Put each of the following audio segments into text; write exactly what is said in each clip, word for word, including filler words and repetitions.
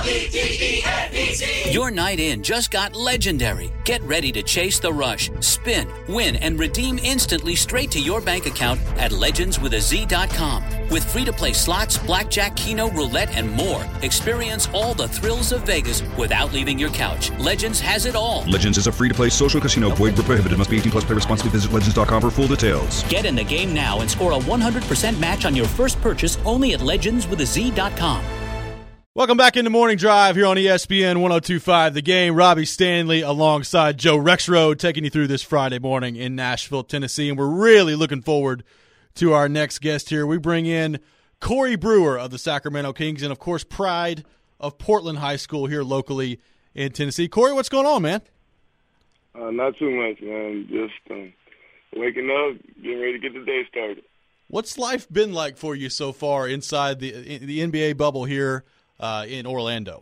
Your night in just got legendary. Get ready to chase the rush, spin, win, and redeem instantly straight to your bank account at legends with a z dot com. With free-to-play slots, blackjack, keno, roulette, and more, experience all the thrills of Vegas without leaving your couch. Legends has it all. Legends is a free-to-play social casino. Void where prohibited. Must be eighteen plus. Play responsibly. Visit legends dot com for full details. Get in the game now and score a one hundred percent match on your first purchase only at legends with a z dot com. Welcome back into Morning Drive here on E S P N one oh two point five The Game. Robbie Stanley alongside Joe Rexrode taking you through this Friday morning in Nashville, Tennessee. And we're really looking forward to our next guest here. We bring in Corey Brewer of the Sacramento Kings and, of course, pride of Portland High School here locally in Tennessee. Corey, what's going on, man? Uh, not too much, man. Just um, waking up, getting ready to get the day started. What's life been like for you so far inside the the N B A bubble here uh, in Orlando?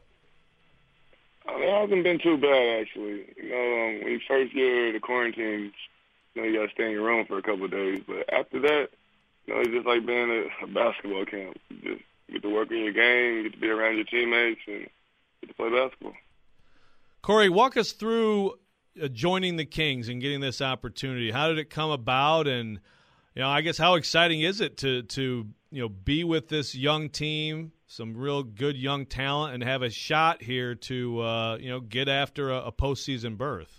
Uh, it hasn't been too bad, actually. You know, um, when you first get the quarantine, you know, you got to stay in your room for a couple of days. But after that, you know, it's just like being at a basketball camp. You just get to work on your game, you get to be around your teammates, and get to play basketball. Corey, walk us through uh, joining the Kings and getting this opportunity. How did it come about? And, you know, I guess how exciting is it to, to you know, be with this young team, some real good young talent, and have a shot here to, uh, you know, get after a, a postseason berth?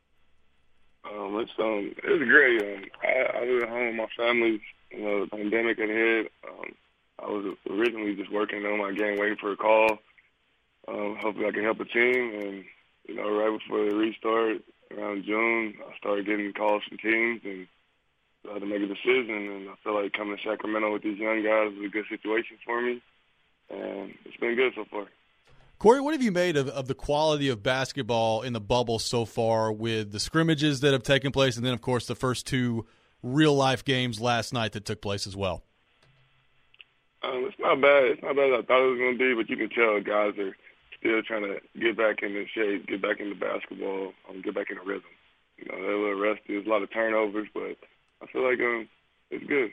Um, it's um, it was great. Um, I, I was at home with my family. You know, the pandemic had hit. Um, I was originally just working on my game, waiting for a call. Um, hopefully I can help a team. And, you know, right before the restart, around June, I started getting calls from teams, and I had to make a decision. And I feel like coming to Sacramento with these young guys was a good situation for me. And it's been good so far. Corey, what have you made of, of the quality of basketball in the bubble so far with the scrimmages that have taken place and then, of course, the first two real-life games last night that took place as well? Um, it's not bad. It's not bad as I thought it was going to be, but you can tell guys are still trying to get back into shape, get back into basketball, um, get back into rhythm. You know, they're a little rusty. There's a lot of turnovers, but I feel like um, it's good.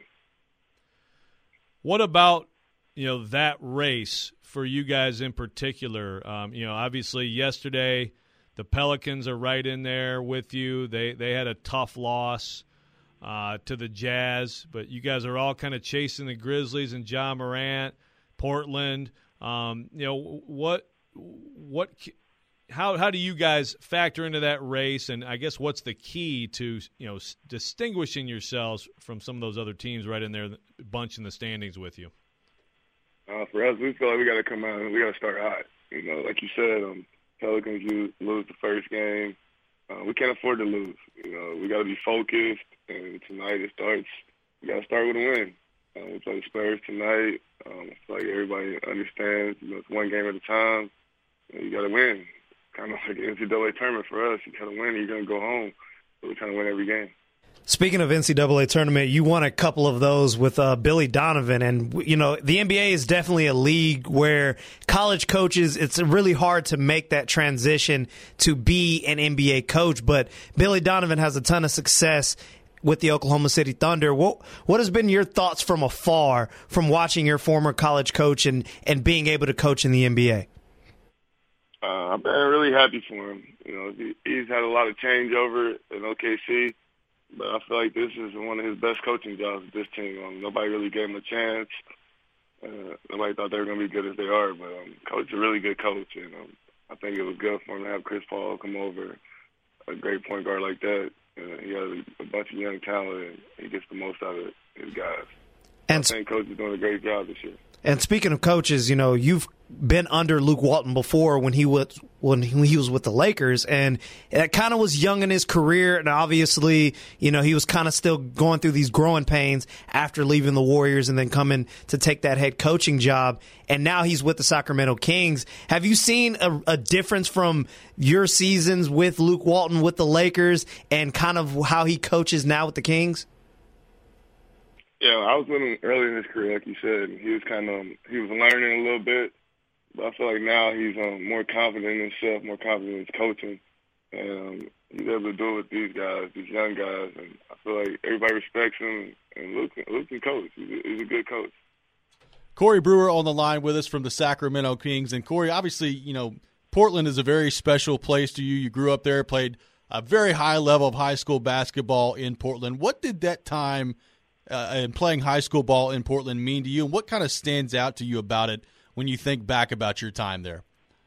What about, you know, that race for you guys in particular? Um, you know, obviously yesterday the Pelicans are right in there with you. They they had a tough loss uh, to the Jazz, but you guys are all kind of chasing the Grizzlies and Ja Morant, Portland. Um, you know, what what how how do you guys factor into that race? And I guess what's the key to, you know, s- distinguishing yourselves from some of those other teams right in there, bunch in the standings with you? Uh, for us, we feel like we got to come out and we got to start hot. You know, like you said, um, Pelicans you lose the first game. Uh, we can't afford to lose. You know, we got to be focused. And tonight it starts. We got to start with a win. Uh, we play the Spurs tonight. Um, I feel like everybody understands. You know, it's one game at a time. And you got to win. Kind of like an N C double A tournament for us. You got to win, you're going to go home. So we're trying to win every game. Speaking of N C double A tournament, you won a couple of those with uh, Billy Donovan. And, you know, the N B A is definitely a league where college coaches, it's really hard to make that transition to be an N B A coach. But Billy Donovan has a ton of success with the Oklahoma City Thunder. What what has been your thoughts from afar from watching your former college coach and, and being able to coach in the N B A? Uh, I've been really happy for him. You know, he, he's had a lot of changeover in O K C. But I feel like this is one of his best coaching jobs with this team. Um, nobody really gave him a chance. Uh, nobody thought they were going to be good as they are. But um, Coach is a really good coach. And um, I think it was good for him to have Chris Paul come over, a great point guard like that. Uh, he has a, a bunch of young talent, and he gets the most out of his guys. And I think Coach is doing a great job this year. And speaking of coaches, you know, you've been under Luke Walton before when he was when he was with the Lakers, and it kind of was young in his career, and obviously, you know, he was kind of still going through these growing pains after leaving the Warriors and then coming to take that head coaching job, and now he's with the Sacramento Kings. Have you seen a, a difference from your seasons with Luke Walton with the Lakers and kind of how he coaches now with the Kings? Yeah, I was with him early in his career, like you said. He was kind of um, he was learning a little bit, but I feel like now he's um, more confident in himself, more confident in his coaching, and um, he's able to do it with these guys, these young guys, and I feel like everybody respects him. And Luke, Luke can coach. He's a, he's a good coach. Corey Brewer on the line with us from the Sacramento Kings. And Corey, obviously, you know, Portland is a very special place to you. You grew up there, played a very high level of high school basketball in Portland. What did that time uh, and playing high school ball in Portland mean to you, and what kind of stands out to you about it when you think back about your time there?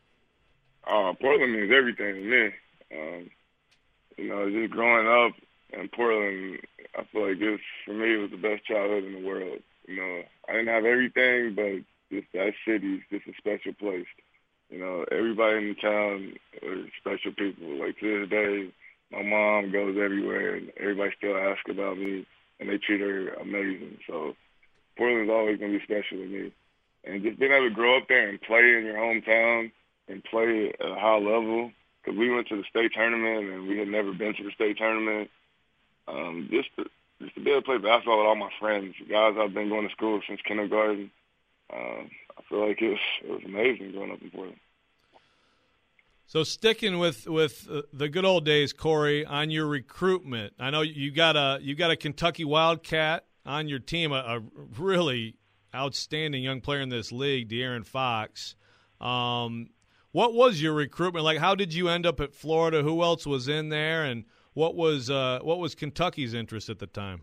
Uh, Portland means everything to me. Um, you know, just growing up in Portland, I feel like this, for me, it was the best childhood in the world. You know, I didn't have everything, but just that city is just a special place. You know, everybody in the town are special people. Like, to this day, my mom goes everywhere, and everybody still asks about me, and they treat her amazing. So Portland's always going to be special to me. And just being able to grow up there and play in your hometown and play at a high level, because we went to the state tournament, and we had never been to the state tournament. Um, just to, just to be able to play basketball with all my friends, guys I've been going to school since kindergarten. Um, I feel like it was, it was amazing growing up in Portland. So sticking with with uh, the good old days, Corey, on your recruitment, I know you got a you got a Kentucky Wildcat on your team, a, a really outstanding young player in this league, De'Aaron Fox. Um, what was your recruitment like? How did you end up at Florida? Who else was in there, and what was uh, what was Kentucky's interest at the time?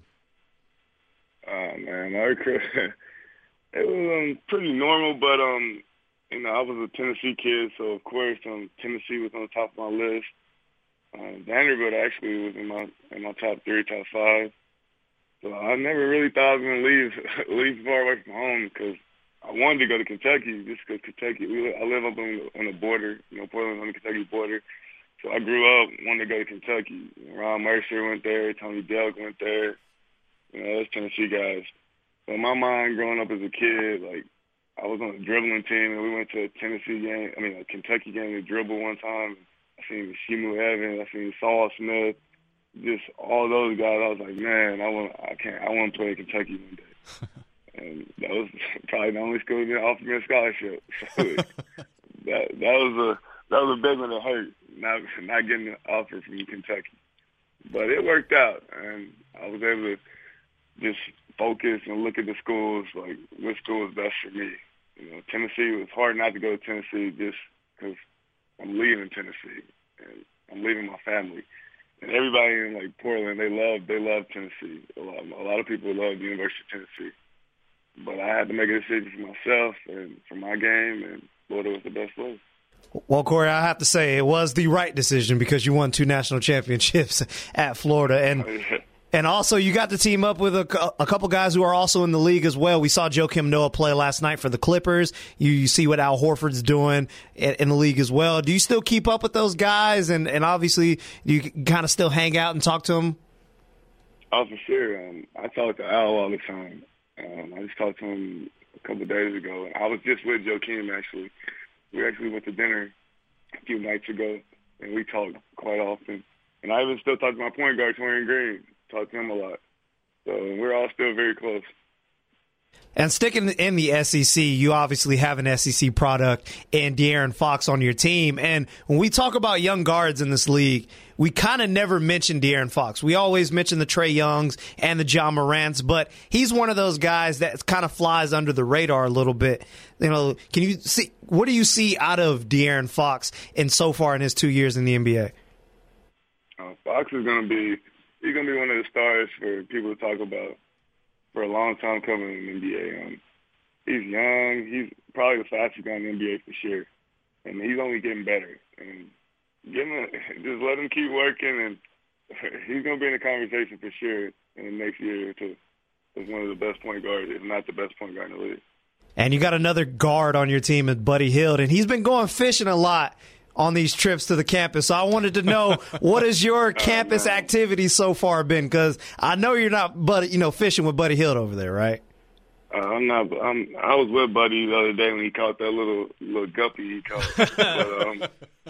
Oh man, my recruitment. It was um, pretty normal, but, um, you know, I was a Tennessee kid, so, of course, um, Tennessee was on the top of my list. Uh, Vanderbilt actually was in my in my top three, top five. So I never really thought I was going to leave leave far away from home, because I wanted to go to Kentucky, just because Kentucky, we, I live up on the, on the border, you know, Portland's on the Kentucky border. So I grew up wanting to go to Kentucky. Ron Mercer went there, Tony Delk went there. You know, those Tennessee guys. So in my mind, growing up as a kid, like, I was on a dribbling team, and we went to a Tennessee game, I mean, a Kentucky game to dribble one time. I seen Shimu Evans, I seen Saul Smith, just all those guys. I was like, man, I want, I can't, I want to play at Kentucky one day. And that was probably the only school that offered me a scholarship. So that that was a that was a big one that hurt, not not getting an offer from Kentucky. But it worked out, and I was able to just focus and look at the schools, like which school is best for me. You know, Tennessee, it was hard not to go to Tennessee just because I'm leaving Tennessee and I'm leaving my family. And everybody in like Portland, they love they love Tennessee. A lot, a lot of people love the University of Tennessee. But I had to make a decision for myself and for my game, and Florida was the best place. Well, Corey, I have to say it was the right decision, because you won two national championships at Florida. And Oh, yeah. And also, you got to team up with a, a couple guys who are also in the league as well. We saw Joakim Noah play last night for the Clippers. You, you see what Al Horford's doing in, in the league as well. Do you still keep up with those guys? And, and obviously, you kind of still hang out and talk to them? Oh, for sure. Um, I talk to Al all the time. Um, I just talked to him a couple of days ago. I was just with Joakim, actually. We actually went to dinner a few nights ago, and we talked quite often. And I even still talk to my point guard, Torian Green. Talk to him a lot. So we're all still very close. And sticking in the S E C, you obviously have an S E C product in De'Aaron Fox on your team. And when we talk about young guards in this league, we kind of never mention De'Aaron Fox. We always mention the Trae Youngs and the John Morants, but he's one of those guys that kind of flies under the radar a little bit. You know, can you see, what do you see out of De'Aaron Fox in so far in his two years in the N B A? Uh, Fox is going to be he's going to be one of the stars for people to talk about for a long time coming in the N B A. Um, he's young. He's probably the fastest guy in the N B A for sure. And he's only getting better. And give him a, just let him keep working, and he's going to be in the conversation for sure in the next year or two as one of the best point guards, if not the best point guard in the league. And you got another guard on your team at Buddy Hield, and he's been going fishing a lot on these trips to the campus. So I wanted to know, what has your campus activity so far been? Because I know you're not, buddy, you know, fishing with Buddy Hield over there, right? Uh, I'm not. I'm, I was with Buddy the other day when he caught that little little guppy he caught. but, um,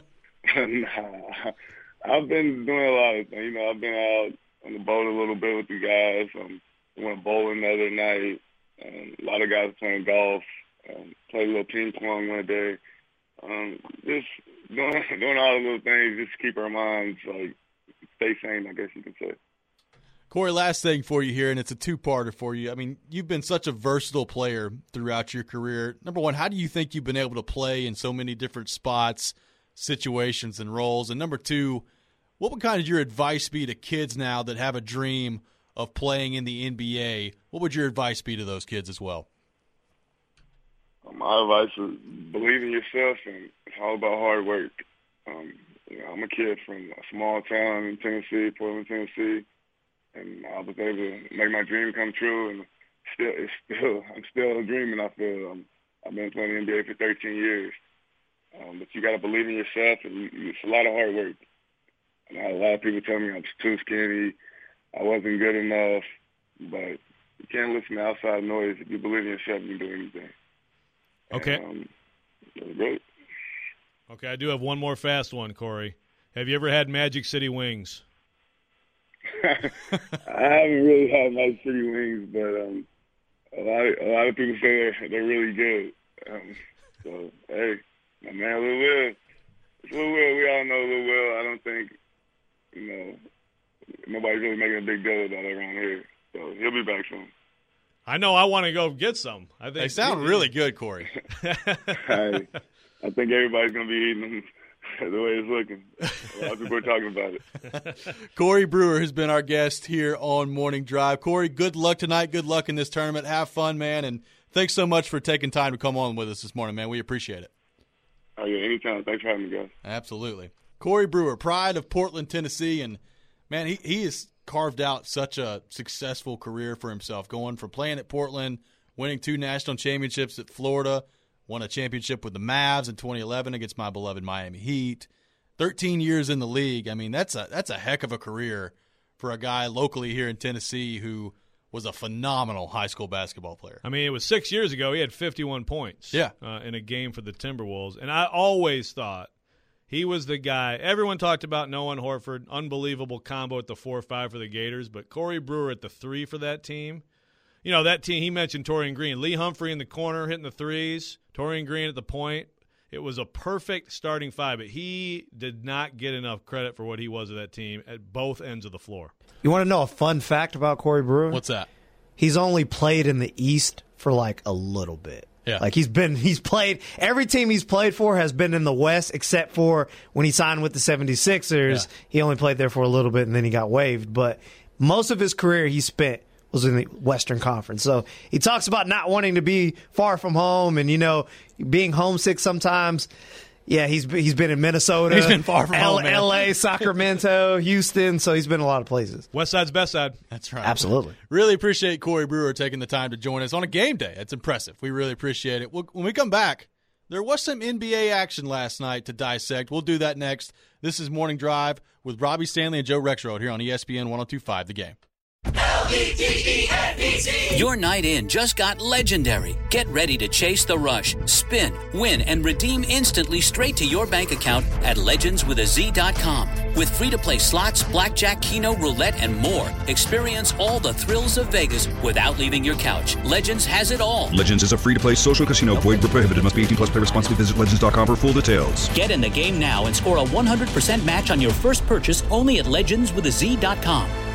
nah, I've been doing a lot of things. You know, I've been out on the boat a little bit with the guys. Um, I went bowling the other night. Um, a lot of guys playing golf. Um, played a little ping pong one day. Um, just doing, doing all the little things just to keep our minds, like, stay sane, I guess you could say. Corey, last thing for you here, and it's a two-parter for you. I mean, you've been such a versatile player throughout your career. Number one, how do you think you've been able to play in so many different spots, situations, and roles? And number two, what would kind of your advice be to kids now that have a dream of playing in the N B A? What would your advice be to those kids as well? My advice is believe in yourself, and it's all about hard work. Um, you know, I'm a kid from a small town in Tennessee, Portland, Tennessee. And I was able to make my dream come true, and still, it's still, I'm still dreaming. I feel um, I've been playing the N B A for thirteen years, um, but you got to believe in yourself, and you, it's a lot of hard work. And I had a lot of people tell me I was too skinny, I wasn't good enough, but you can't listen to outside noise. If you believe in yourself, you can do anything. Okay. And, um, it was great. Okay, I do have one more fast one, Corey. Have you ever had Magic City wings? I haven't really had Magic City wings, but um, a lot of, a lot of people say they're, they're really good. Um, so, hey, my man Lil Will, it's Lil Will. We all know Lil Will. I don't think, you know, nobody's really making a big deal about it around here. So he'll be back soon. I know I want to go get some. I think They sound really good, Corey. I, I think everybody's going to be eating them the way it's looking. A lot of people are talking about it. Corey Brewer has been our guest here on Morning Drive. Corey, good luck tonight. Good luck in this tournament. Have fun, man, and thanks so much for taking time to come on with us this morning, man. We appreciate it. Oh, yeah, anytime. Thanks for having me, guys. Absolutely. Corey Brewer, pride of Portland, Tennessee, and, man, he, he has carved out such a successful career for himself, going from playing at Portland, winning two national championships at Florida, won a championship with the Mavs in twenty eleven against my beloved Miami Heat. thirteen years in the league. I mean, that's a that's a heck of a career for a guy locally here in Tennessee who was a phenomenal high school basketball player. I mean, it was six years ago. He had fifty-one points yeah. uh, in a game for the Timberwolves. And I always thought he was the guy. Everyone talked about Noah Horford, unbelievable combo at the four five for the Gators, but Corey Brewer at the three for that team. You know, that team, he mentioned Torian Green. Lee Humphrey in the corner hitting the threes, Torian Green at the point. It was a perfect starting five, but he did not get enough credit for what he was of that team at both ends of the floor. You want to know a fun fact about Corey Brewer? What's that? He's only played in the East for like a little bit. Yeah. Like he's been, he's played, every team he's played for has been in the West except for when he signed with the seventy-sixers. Yeah. He only played there for a little bit and then he got waived. But most of his career he spent was in the Western Conference. So he talks about not wanting to be far from home and, you know, being homesick sometimes. Yeah, he's he's been in Minnesota. He's been far from L- home, man. L A, Sacramento, Houston. So he's been a lot of places. West side's best side. That's right. Absolutely. Really appreciate Corey Brewer taking the time to join us on a game day. That's impressive. We really appreciate it. We'll, when we come back, there was some N B A action last night to dissect. We'll do that next. This is Morning Drive with Robbie Stanley and Joe Rexroad here on E S P N one oh two point five The Game. L E D E N E T. Your night in just got legendary. Get ready to chase the rush, spin, win, and redeem instantly straight to your bank account at legends with a z dot com. With free-to-play slots, blackjack, keno, roulette, and more, experience all the thrills of Vegas without leaving your couch. Legends has it all. Legends is a free-to-play social casino. Void where prohibited. Must be eighteen plus. Play responsibly. Visit legends dot com for full details. Get in the game now and score a one hundred percent match on your first purchase only at legends with a z dot com.